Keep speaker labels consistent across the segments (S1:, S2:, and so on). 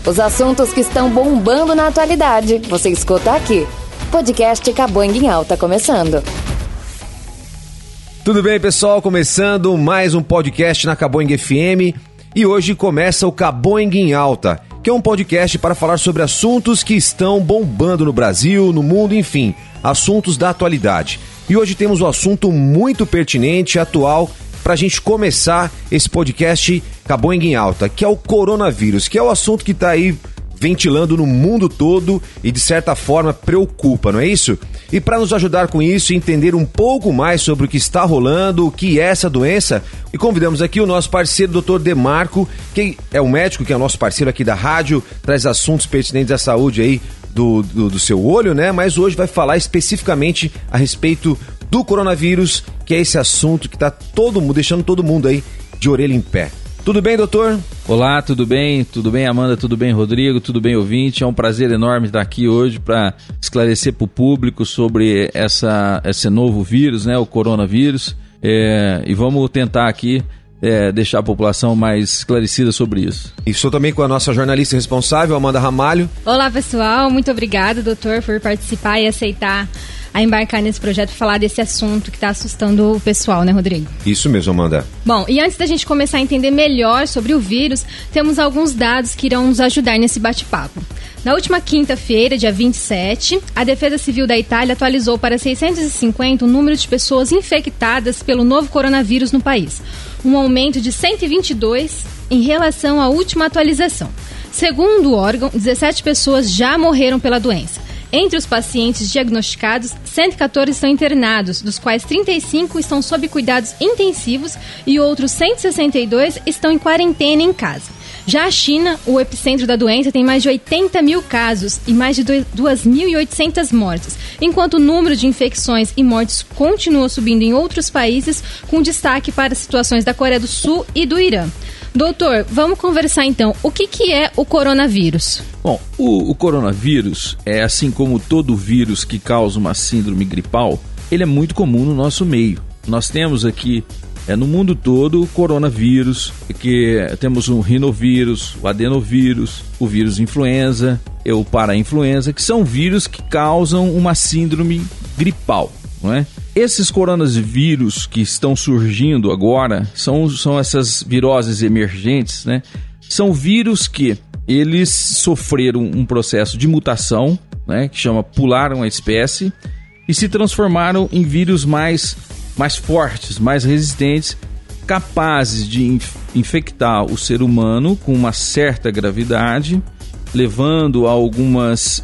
S1: Os assuntos que estão bombando na atualidade, você escuta aqui. Podcast Caboing em Alta começando.
S2: Tudo bem, pessoal? Começando mais um podcast na Caboing FM e hoje começa o Caboing em Alta, que é um podcast para falar sobre assuntos que estão bombando no Brasil, no mundo, enfim, assuntos da atualidade. E hoje temos um assunto muito pertinente e atual para a gente começar esse podcast Caboing em Alta, que é o coronavírus, que é o assunto que está aí ventilando no mundo todo e de certa forma preocupa, não é isso? E para nos ajudar com isso e entender um pouco mais sobre o que está rolando, o que é essa doença, e convidamos aqui o nosso parceiro Dr. Demarco, que é um médico, que é o nosso parceiro aqui da rádio, traz assuntos pertinentes à saúde aí do seu olho, né? Mas hoje vai falar especificamente a respeito do coronavírus, que é esse assunto que está deixando todo mundo aí de orelha em pé. Tudo bem, doutor?
S3: Olá, tudo bem? Tudo bem, Amanda? Tudo bem, Rodrigo? Tudo bem, ouvinte? É um prazer enorme estar aqui hoje para esclarecer para o público sobre esse novo vírus, né? O coronavírus. E vamos tentar aqui deixar a população mais esclarecida sobre isso. E
S2: estou também com a nossa jornalista responsável, Amanda Ramalho.
S4: Olá, pessoal. Muito obrigada, doutor, por participar e aceitar a embarcar nesse projeto para falar desse assunto que está assustando o pessoal, né, Rodrigo?
S2: Isso mesmo, Amanda.
S4: Bom, e antes da gente começar a entender melhor sobre o vírus, temos alguns dados que irão nos ajudar nesse bate-papo. Na última quinta-feira, dia 27, a Defesa Civil da Itália atualizou para 650 o número de pessoas infectadas pelo novo coronavírus no país, um aumento de 122 em relação à última atualização. Segundo o órgão, 17 pessoas já morreram pela doença. Entre os pacientes diagnosticados, 114 estão internados, dos quais 35 estão sob cuidados intensivos e outros 162 estão em quarentena em casa. Já a China, o epicentro da doença, tem mais de 80 mil casos e mais de 2.800 mortes, enquanto o número de infecções e mortes continua subindo em outros países, com destaque para situações da Coreia do Sul e do Irã. Doutor, vamos conversar então. O que é o coronavírus?
S3: Bom, o coronavírus é, assim como todo vírus que causa uma síndrome gripal, ele é muito comum no nosso meio. Nós temos aqui no mundo todo o coronavírus, que temos o rinovírus, o adenovírus, o vírus influenza, o parainfluenza, que são vírus que causam uma síndrome gripal, não é? Esses coronavírus que estão surgindo agora são essas viroses emergentes, né? São vírus que eles sofreram um processo de mutação, né? Que chama pularam a espécie e se transformaram em vírus mais fortes, mais resistentes, capazes de infectar o ser humano com uma certa gravidade, levando a algumas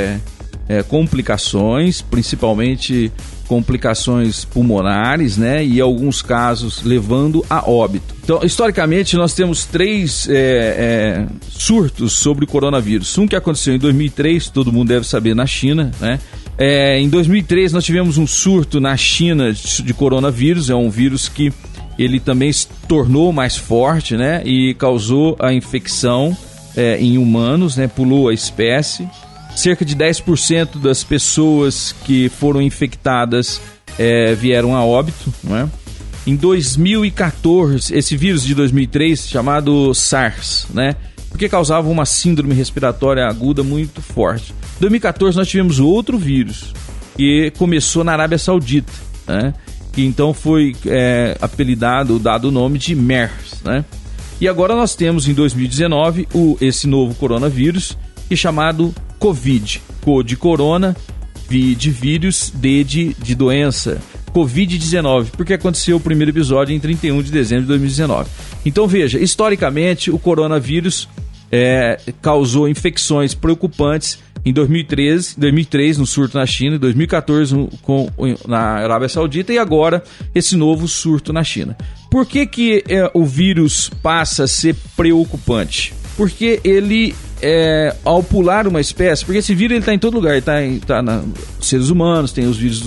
S3: complicações, principalmente complicações pulmonares, né? E em alguns casos levando a óbito. Então, historicamente, nós temos três surtos sobre o coronavírus. Um que aconteceu em 2003, todo mundo deve saber, na China, né? Em 2003 nós tivemos um surto na China de coronavírus. É um vírus que ele também se tornou mais forte, né? E causou a infecção em humanos, né? Pulou a espécie. Cerca de 10% das pessoas que foram infectadas vieram a óbito, não é? Em 2014, esse vírus de 2003, chamado SARS, né? Porque causava uma síndrome respiratória aguda muito forte. Em 2014 nós tivemos outro vírus, que começou na Arábia Saudita, né? Que então foi dado o nome de MERS, né? E agora nós temos em 2019 esse novo coronavírus, que é chamado Covid. Co de corona, vi de vírus, D de doença. Covid-19, porque aconteceu o primeiro episódio em 31 de dezembro de 2019. Então veja, historicamente o coronavírus causou infecções preocupantes em 2003 no surto na China, em 2014 na Arábia Saudita e agora esse novo surto na China. Por que o vírus passa a ser preocupante? Porque ele, ao pular uma espécie, porque esse vírus está em todo lugar, está nos seres humanos, tem os vírus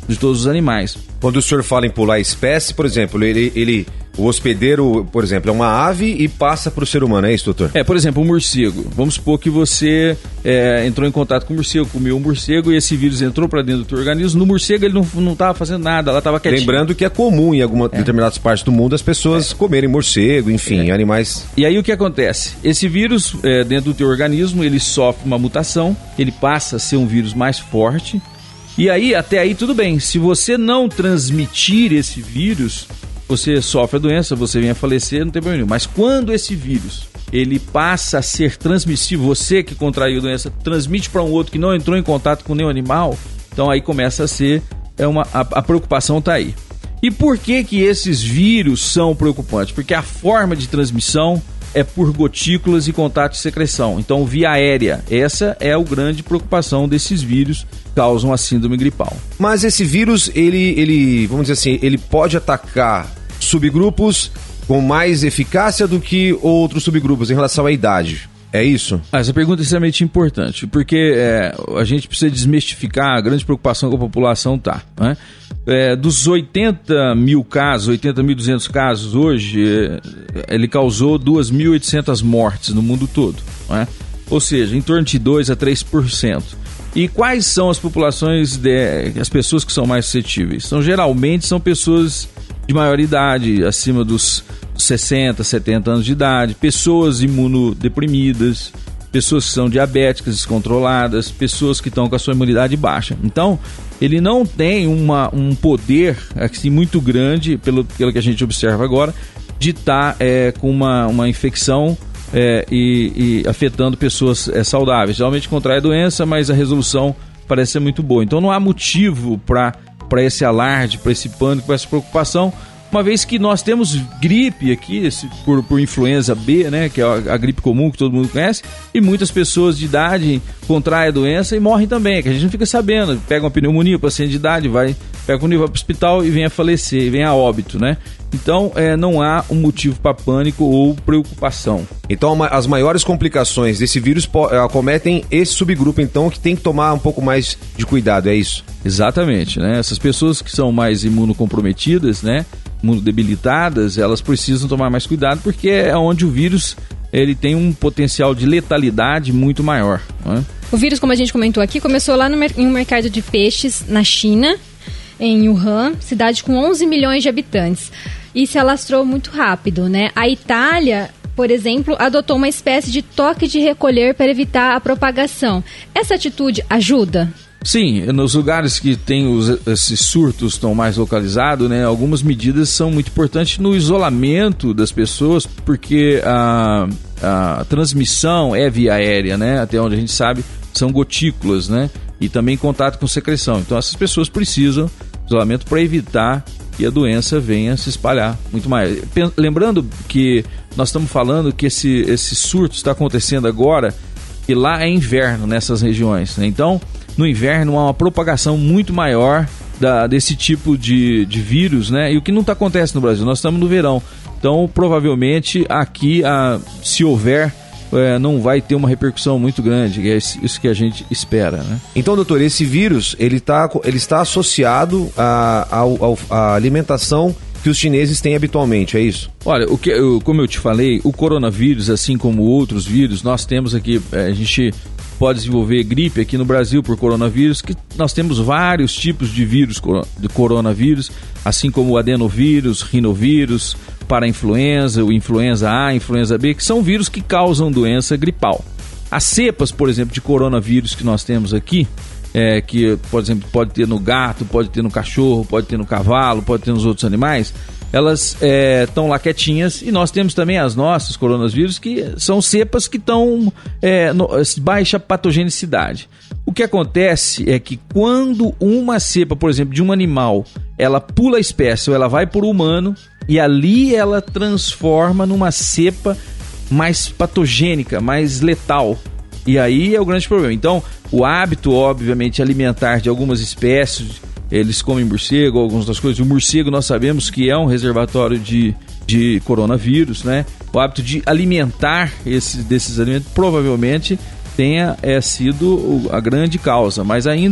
S3: os animais.
S2: Quando o senhor fala em pular espécie, por exemplo, o hospedeiro, por exemplo, é uma ave e passa para o ser humano, é isso, doutor?
S3: Por exemplo, o morcego. Vamos supor que você entrou em contato com o morcego, comeu um morcego e esse vírus entrou para dentro do teu organismo. No morcego ele não estava fazendo nada, ela estava quietinha.
S2: Lembrando que é comum em determinadas partes do mundo as pessoas comerem morcego, enfim, animais.
S3: E aí o que acontece? Esse vírus dentro do teu organismo, ele sofre uma mutação, ele passa a ser um vírus mais forte. E aí, até aí tudo bem. Se você não transmitir esse vírus, você sofre a doença, você vem a falecer, não tem problema nenhum. Mas quando esse vírus, ele passa a ser transmissível, você que contraiu a doença, transmite para um outro que não entrou em contato com nenhum animal, então aí começa a ser, a preocupação está aí. E por que esses vírus são preocupantes? Porque a forma de transmissão é por gotículas e contato de secreção. Então, via aérea. Essa é a grande preocupação desses vírus que causam a síndrome gripal.
S2: Mas esse vírus, ele vamos dizer assim, ele pode atacar subgrupos com mais eficácia do que outros subgrupos em relação à idade. É isso?
S3: Essa pergunta é extremamente importante, porque a gente precisa desmistificar a grande preocupação que a população está, né? Dos 80 mil casos, 80.200 casos hoje, ele causou 2.800 mortes no mundo todo, né? Ou seja, em torno de 2 a 3%. E quais são as populações, as pessoas que são mais suscetíveis? Geralmente são pessoas de maior idade, acima dos 60, 70 anos de idade, pessoas imunodeprimidas, pessoas que são diabéticas, descontroladas, pessoas que estão com a sua imunidade baixa. Então, ele não tem um poder assim, muito grande, pelo que a gente observa agora, de estar com uma infecção e afetando pessoas saudáveis. Geralmente contrai a doença, mas a resolução parece ser muito boa. Então, não há motivo para esse alarde, para esse pânico, para essa preocupação, uma vez que nós temos gripe aqui, por influenza B, né, que é a gripe comum que todo mundo conhece, e muitas pessoas de idade contraem a doença e morrem também, que a gente não fica sabendo, pega uma pneumonia, o paciente de idade pega um nível para o hospital e vem a falecer, vem a óbito, né? Então, não há um motivo para pânico ou preocupação.
S2: Então, as maiores complicações desse vírus acometem esse subgrupo, então, que tem que tomar um pouco mais de cuidado, é isso?
S3: Exatamente, né? Essas pessoas que são mais imunocomprometidas, né? Imunodebilitadas, elas precisam tomar mais cuidado, porque é onde o vírus ele tem um potencial de letalidade muito maior, né?
S4: O vírus, como a gente comentou aqui, começou lá em um mercado de peixes na China, em Wuhan, cidade com 11 milhões de habitantes, e se alastrou muito rápido, né? A Itália, por exemplo, adotou uma espécie de toque de recolher para evitar a propagação. Essa atitude ajuda?
S3: Sim, nos lugares que tem esses surtos estão mais localizados, né, algumas medidas são muito importantes no isolamento das pessoas, porque a transmissão é via aérea, né, até onde a gente sabe são gotículas, né, e também contato com secreção. Então essas pessoas precisam de isolamento para evitar que a doença venha se espalhar muito mais. Lembrando que nós estamos falando que esse surto está acontecendo agora e lá é inverno nessas regiões, né? Então no inverno há uma propagação muito maior desse tipo de vírus, né? E o que não acontece no Brasil, nós estamos no verão. Então, provavelmente, aqui, se houver, não vai ter uma repercussão muito grande, que é isso que a gente espera, né?
S2: Então, doutor, esse vírus, ele está associado à alimentação que os chineses têm habitualmente, é isso?
S3: Olha, como eu te falei, o coronavírus, assim como outros vírus, nós temos aqui, a gente pode desenvolver gripe aqui no Brasil por coronavírus, que nós temos vários tipos de vírus de coronavírus, assim como o adenovírus, rinovírus, parainfluenza, o influenza A, influenza B, que são vírus que causam doença gripal. As cepas, por exemplo, de coronavírus que nós temos aqui, que, por exemplo, pode ter no gato, pode ter no cachorro, pode ter no cavalo, pode ter nos outros animais, elas estão lá quietinhas, e nós temos também as nossas coronavírus, que são cepas que estão baixa patogenicidade. O que acontece é que quando uma cepa, por exemplo, de um animal, ela pula a espécie ou ela vai para o humano, e ali ela transforma numa cepa mais patogênica, mais letal. E aí é o grande problema. Então, o hábito, obviamente, alimentar de algumas espécies, eles comem morcego, algumas outras coisas. O morcego nós sabemos que é um reservatório de coronavírus, né? O hábito de alimentar desses alimentos provavelmente tenha sido a grande causa, mas ainda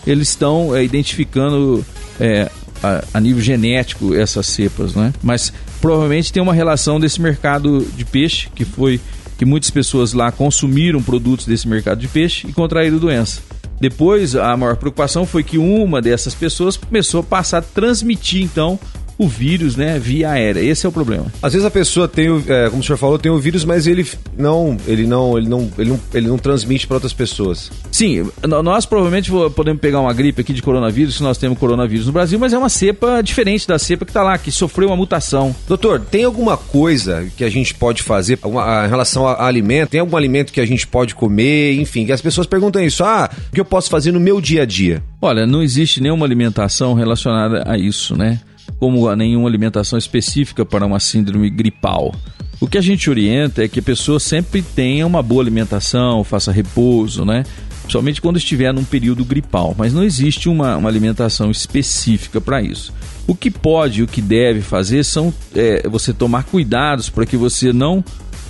S3: eles estão identificando a nível genético essas cepas, né? Mas provavelmente tem uma relação desse mercado de peixe, que muitas pessoas lá consumiram produtos desse mercado de peixe e contraíram doença. Depois, a maior preocupação foi que uma dessas pessoas começou a passar a transmitir, então, o vírus, né, via aérea. Esse é o problema.
S2: Às vezes a pessoa tem, como o senhor falou, tem o vírus, mas ele não transmite para outras pessoas.
S3: Sim, nós provavelmente podemos pegar uma gripe aqui de coronavírus, se nós temos coronavírus no Brasil, mas é uma cepa diferente da cepa que está lá, que sofreu uma mutação.
S2: Doutor, tem alguma coisa que a gente pode fazer em relação a alimento? Tem algum alimento que a gente pode comer? Enfim, que as pessoas perguntam isso. O que eu posso fazer no meu dia a dia?
S3: Olha, não existe nenhuma alimentação relacionada a isso, né? Como nenhuma alimentação específica para uma síndrome gripal. O que a gente orienta é que a pessoa sempre tenha uma boa alimentação, faça repouso, né? Somente quando estiver num período gripal, mas não existe uma alimentação específica para isso. O que pode e o que deve fazer são você tomar cuidados para que você não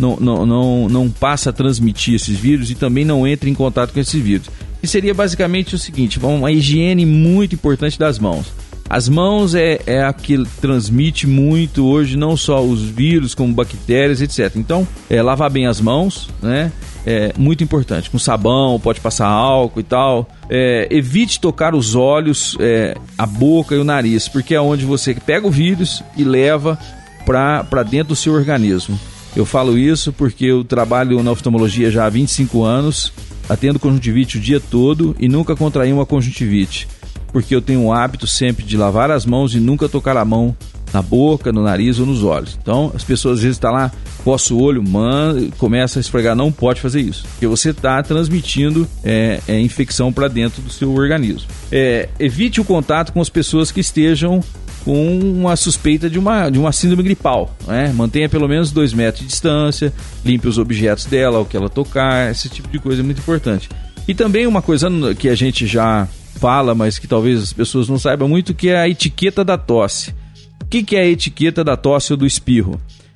S3: passe a transmitir esses vírus e também não entre em contato com esses vírus. E seria basicamente o seguinte: uma higiene muito importante das mãos. As mãos é a que transmite muito hoje, não só os vírus, como bactérias, etc. Então, lavar bem as mãos, né? É muito importante. Com sabão, pode passar álcool e tal. Evite tocar os olhos, a boca e o nariz, porque é onde você pega o vírus e leva para dentro do seu organismo. Eu falo isso porque eu trabalho na oftalmologia já há 25 anos, atendo conjuntivite o dia todo e nunca contraí uma conjuntivite. Porque eu tenho o hábito sempre de lavar as mãos e nunca tocar a mão na boca, no nariz ou nos olhos. Então, as pessoas às vezes estão lá, coça o olho, começa a esfregar, não pode fazer isso. Porque você está transmitindo infecção para dentro do seu organismo. Evite o contato com as pessoas que estejam com uma suspeita de uma síndrome gripal, né? Mantenha pelo menos 2 metros de distância, limpe os objetos dela, o que ela tocar, esse tipo de coisa é muito importante. E também uma coisa que a gente já fala, mas que talvez as pessoas não saibam muito, que é a etiqueta da tosse. O que é a etiqueta da tosse ou do espirro?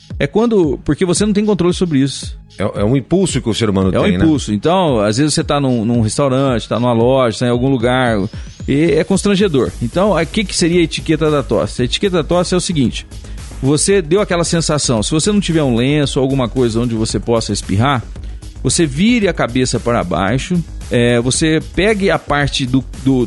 S3: Porque você não tem controle sobre isso.
S2: É um impulso que o ser humano tem, né? É um
S3: impulso. Então, às vezes você está num restaurante, está numa loja, está em algum lugar, e é constrangedor. Então, o que seria a etiqueta da tosse? A etiqueta da tosse é o seguinte: você deu aquela sensação, se você não tiver um lenço ou alguma coisa onde você possa espirrar, você vire a cabeça para baixo, você pegue a parte do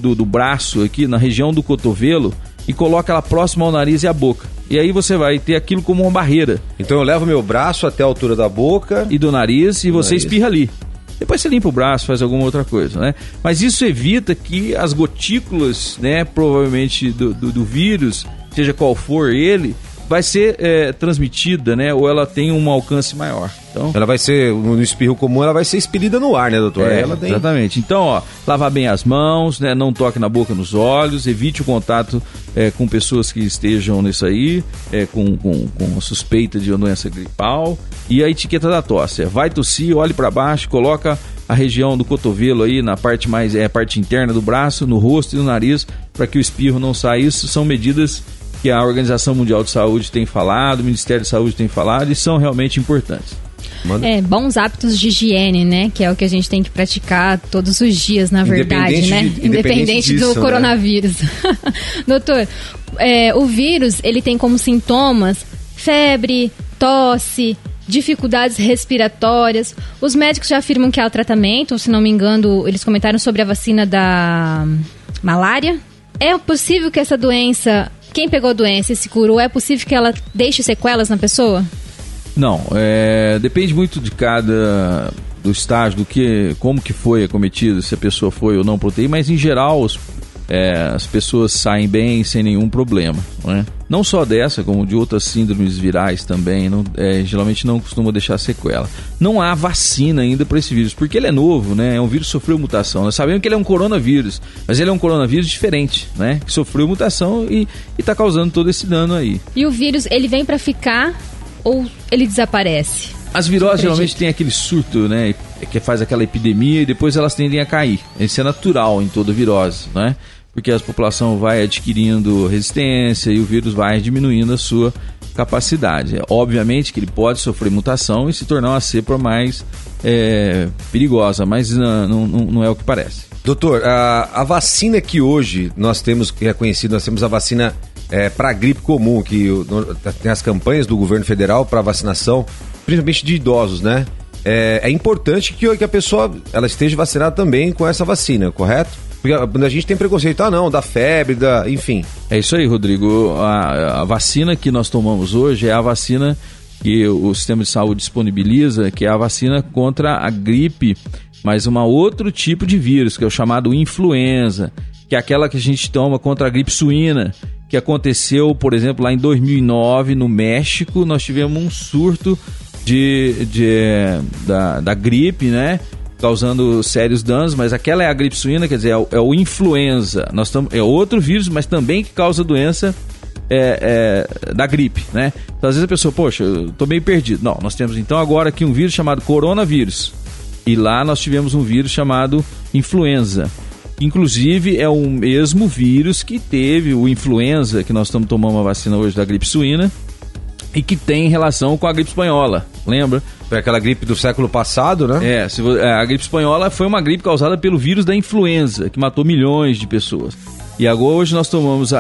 S3: braço aqui, na região do cotovelo, e coloca ela próxima ao nariz e à boca. E aí você vai ter aquilo como uma barreira.
S2: Então eu levo meu braço até a altura da boca
S3: e do nariz e você espirra ali. Depois você limpa o braço, faz alguma outra coisa, né? Mas isso evita que as gotículas, né, provavelmente do vírus, seja qual for ele, vai ser transmitida, né? Ou ela tem um alcance maior. Então,
S2: ela vai ser, no espirro comum, ela vai ser expelida no ar, né, doutor?
S3: Exatamente. Então, lavar bem as mãos, né? Não toque na boca, nos olhos, evite o contato com pessoas que estejam nisso aí, com suspeita de uma doença gripal. E a etiqueta da tosse: vai tossir, olhe para baixo, coloca a região do cotovelo aí na parte a parte interna do braço, no rosto e no nariz, para que o espirro não saia. Isso são medidas que a Organização Mundial de Saúde tem falado, o Ministério da Saúde tem falado e são realmente importantes.
S4: Bons hábitos de higiene, né? Que é o que a gente tem que praticar todos os dias, na verdade, né? Independente do coronavírus. Doutor, o vírus, ele tem como sintomas febre, tosse, dificuldades respiratórias. Os médicos já afirmam que há o tratamento, se não me engano, eles comentaram sobre a vacina da malária. É possível que essa doença, quem pegou a doença e se curou, é possível que ela deixe sequelas na pessoa?
S3: Não, depende muito do estágio, como que foi acometido, se a pessoa foi ou não para UTI, mas em geral as pessoas saem bem sem nenhum problema, né? Não só dessa, como de outras síndromes virais também, geralmente não costuma deixar sequela. Não há vacina ainda para esse vírus, porque ele é novo, né? É um vírus que sofreu mutação. Nós sabemos que ele é um coronavírus, mas ele é um coronavírus diferente, né? Que sofreu mutação e está causando todo esse dano aí.
S4: E o vírus, ele vem para ficar ou ele desaparece?
S3: As viroses geralmente têm aquele surto, né? Que faz aquela epidemia e depois elas tendem a cair. Isso é natural em toda virose, né? Porque a população vai adquirindo resistência e o vírus vai diminuindo a sua capacidade. Obviamente que ele pode sofrer mutação e se tornar uma cepa mais perigosa, mas não é o que parece.
S2: Doutor, a vacina que hoje nós temos reconhecido, nós temos a vacina para a gripe comum, que tem as campanhas do governo federal para vacinação, principalmente de idosos, né? É importante que a pessoa ela esteja vacinada também com essa vacina, correto? Porque a gente tem preconceito, da febre, enfim.
S3: É isso aí, Rodrigo. A vacina que nós tomamos hoje é a vacina que o sistema de saúde disponibiliza, que é a vacina contra a gripe, mas outro tipo de vírus, que é o chamado influenza, que é aquela que a gente toma contra a gripe suína, que aconteceu, por exemplo, lá em 2009, no México. Nós tivemos um surto da gripe, né? Causando sérios danos, mas aquela é a gripe suína, quer dizer, é o influenza. É outro vírus, mas também que causa doença da gripe, né? Então, às vezes a pessoa, poxa, eu tô meio perdido. Não, nós temos então agora aqui um vírus chamado coronavírus. E lá nós tivemos um vírus chamado influenza. Inclusive, é o mesmo vírus que teve o influenza, que nós estamos tomando uma vacina hoje da gripe suína, e que tem relação com a gripe espanhola, lembra?
S2: Foi aquela gripe do século passado, né?
S3: A gripe espanhola foi uma gripe causada pelo vírus da influenza, que matou milhões de pessoas. E agora hoje nós tomamos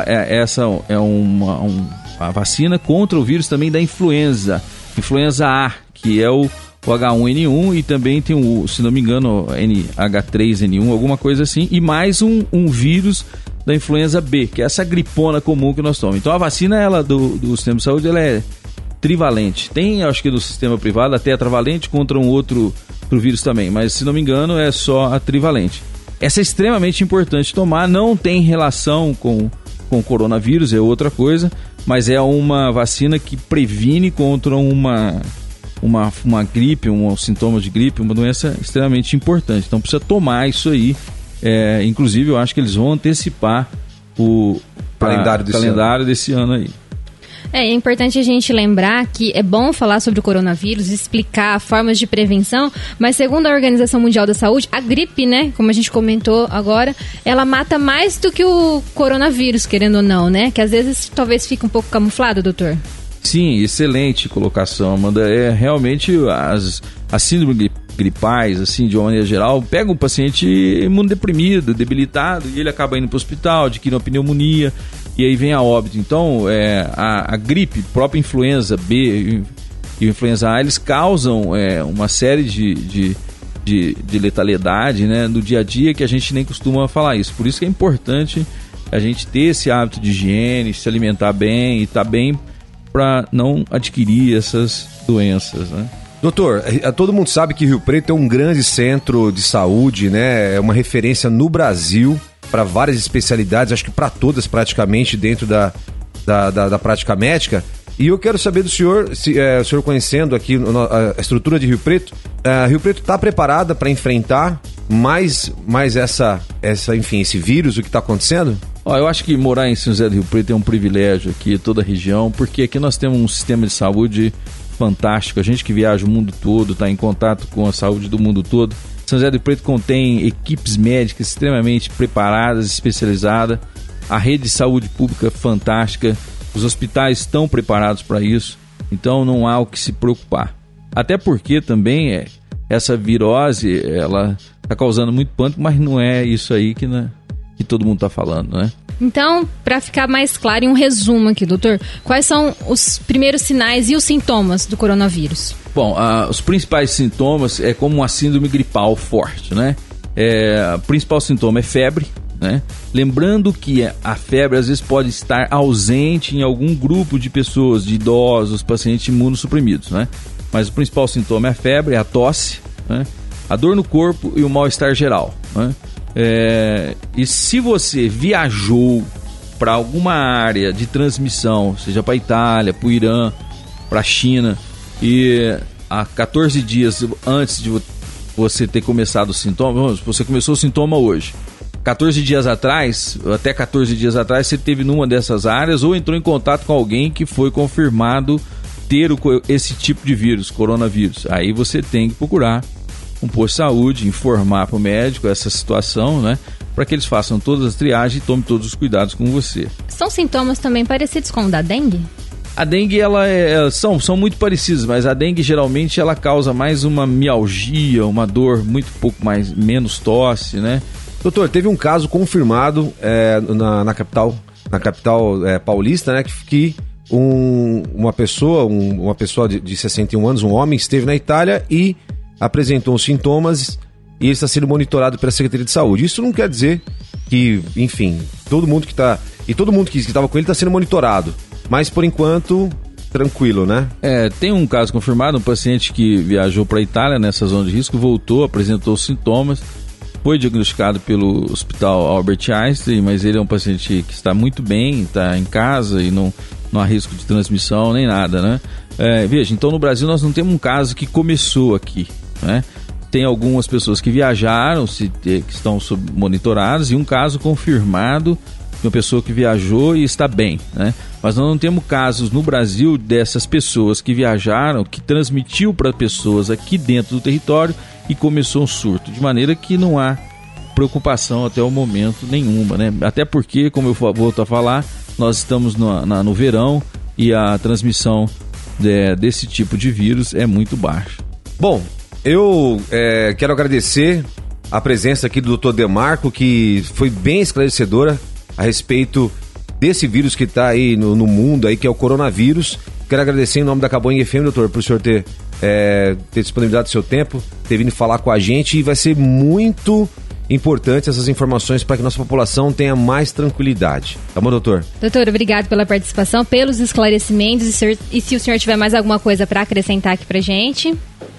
S3: a vacina contra o vírus também da influenza A, que é o H1N1, e também tem se não me engano, H3N1, alguma coisa assim, e mais um vírus da influenza B, que é essa gripona comum que nós tomamos. Então a vacina do sistema de saúde ela é trivalente. Tem, acho que do sistema privado, a tetravalente contra um outro vírus também, mas se não me engano é só a trivalente. Essa é extremamente importante tomar, não tem relação com o coronavírus, é outra coisa, mas é uma vacina que previne contra uma gripe, um sintoma de gripe, uma doença extremamente importante. Então precisa tomar isso aí. Inclusive eu acho que eles vão antecipar o calendário desse ano aí.
S4: É importante a gente lembrar que é bom falar sobre o coronavírus, explicar formas de prevenção, mas segundo a Organização Mundial da Saúde, a gripe, né, como a gente comentou agora, ela mata mais do que o coronavírus, querendo ou não, né? Que às vezes talvez fique um pouco camuflado, doutor.
S3: Sim, excelente colocação, Amanda. Realmente as síndromes gripais, assim, de uma maneira geral, pega um paciente imunodeprimido, debilitado, e ele acaba indo para o hospital, adquire uma pneumonia, e aí vem a óbito. Então, a gripe, própria influenza B e influenza A, eles causam uma série de letalidade, né, no dia a dia, que a gente nem costuma falar isso. Por isso que é importante a gente ter esse hábito de higiene, se alimentar bem e estar bem para não adquirir essas doenças, né?
S2: Doutor, todo mundo sabe que Rio Preto é um grande centro de saúde, né? É uma referência no Brasil para várias especialidades, acho que para todas praticamente dentro da prática médica. E eu quero saber do senhor, o senhor conhecendo aqui a estrutura de Rio Preto, Rio Preto está preparada para enfrentar mais esse vírus, o que está acontecendo?
S3: Eu acho que morar em São José do Rio Preto é um privilégio aqui, toda a região, porque aqui nós temos um sistema de saúde fantástico. A gente que viaja o mundo todo, está em contato com a saúde do mundo todo. São José do Rio Preto contém equipes médicas extremamente preparadas, especializadas, a rede de saúde pública fantástica, os hospitais estão preparados para isso, então não há o que se preocupar. Até porque também essa virose, ela está causando muito pânico, mas não é isso aí que todo mundo está falando, né?
S4: Então, para ficar mais claro, em um resumo aqui, doutor, quais são os primeiros sinais e os sintomas do coronavírus?
S3: Bom, os principais sintomas é como uma síndrome gripal forte, né? O principal sintoma é febre, né? Lembrando que a febre às vezes pode estar ausente em algum grupo de pessoas, de idosos, pacientes imunossuprimidos, né? Mas o principal sintoma é a febre, a tosse, né? A dor no corpo e o mal-estar geral, né? E se você viajou para alguma área de transmissão, seja para a Itália, para o Irã, para a China, e há 14 dias antes de você ter começado o sintoma, você começou o sintoma hoje, 14 dias atrás, até 14 dias atrás, você esteve numa dessas áreas ou entrou em contato com alguém que foi confirmado ter esse tipo de vírus, coronavírus. Aí você tem que procurar um posto de saúde, informar para o médico essa situação, né? Para que eles façam todas as triagens e tomem todos os cuidados com você.
S4: São sintomas também parecidos com o da dengue?
S3: A dengue, são muito parecidas, mas a dengue geralmente ela causa mais uma mialgia, uma dor menos tosse, né?
S2: Doutor, teve um caso confirmado na capital paulista, né, que uma pessoa de 61 anos, um homem, esteve na Itália e apresentou os sintomas e ele está sendo monitorado pela Secretaria de Saúde. Isso não quer dizer que, enfim, todo mundo que estava com ele está sendo monitorado, mas por enquanto tranquilo, né?
S3: Tem um caso confirmado, um paciente que viajou para a Itália nessa zona de risco, voltou, apresentou os sintomas, foi diagnosticado pelo Hospital Albert Einstein, mas ele é um paciente que está muito bem, está em casa e não há risco de transmissão nem nada, né? Veja, então no Brasil nós não temos um caso que começou aqui, né? Tem algumas pessoas que viajaram, que estão monitoradas, e um caso confirmado de uma pessoa que viajou e está bem, né? Mas nós não temos casos no Brasil dessas pessoas que viajaram, que transmitiu para pessoas aqui dentro do território e começou um surto, de maneira que não há preocupação até o momento nenhuma, né? Até porque, como eu volto a falar, nós estamos no verão e a transmissão desse tipo de vírus é muito baixa.
S2: Bom, eu quero agradecer a presença aqui do Dr. Demarco, que foi bem esclarecedora a respeito desse vírus que está aí no mundo, aí, que é o coronavírus. Quero agradecer em nome da Caboing FM, doutor, por o senhor ter disponibilidade do seu tempo, ter vindo falar com a gente, e vai ser muito importante essas informações para que nossa população tenha mais tranquilidade. Tá bom, doutor?
S4: Doutor, obrigado pela participação, pelos esclarecimentos, e se o senhor tiver mais alguma coisa para acrescentar aqui pra gente...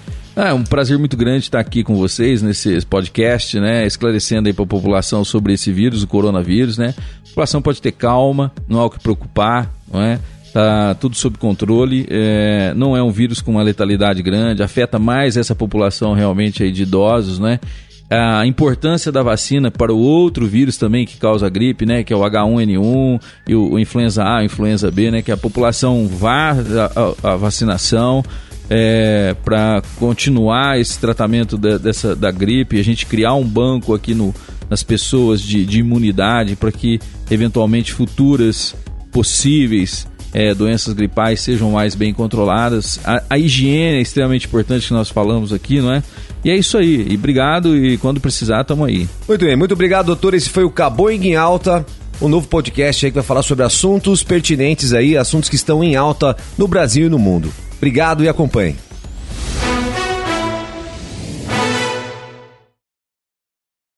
S3: É um prazer muito grande estar aqui com vocês nesse podcast, né, esclarecendo aí para a população sobre esse vírus, o coronavírus, né. A população pode ter calma, não há o que preocupar, não é? Tá tudo sob controle, não é um vírus com uma letalidade grande, afeta mais essa população realmente aí de idosos, né. A importância da vacina para o outro vírus também que causa a gripe, né, que é o H1N1 e o influenza A, o influenza B, né, que a população vá à vacinação, para continuar esse tratamento da gripe, a gente criar um banco aqui nas pessoas de imunidade para que eventualmente futuras possíveis doenças gripais sejam mais bem controladas. A higiene é extremamente importante, que nós falamos aqui, não é? E é isso aí, e obrigado, e quando precisar, estamos aí.
S2: Muito bem, muito obrigado, doutor. Esse foi o Caboing em Alta, um novo podcast aí que vai falar sobre assuntos pertinentes aí, assuntos que estão em alta no Brasil e no mundo. Obrigado e acompanhe.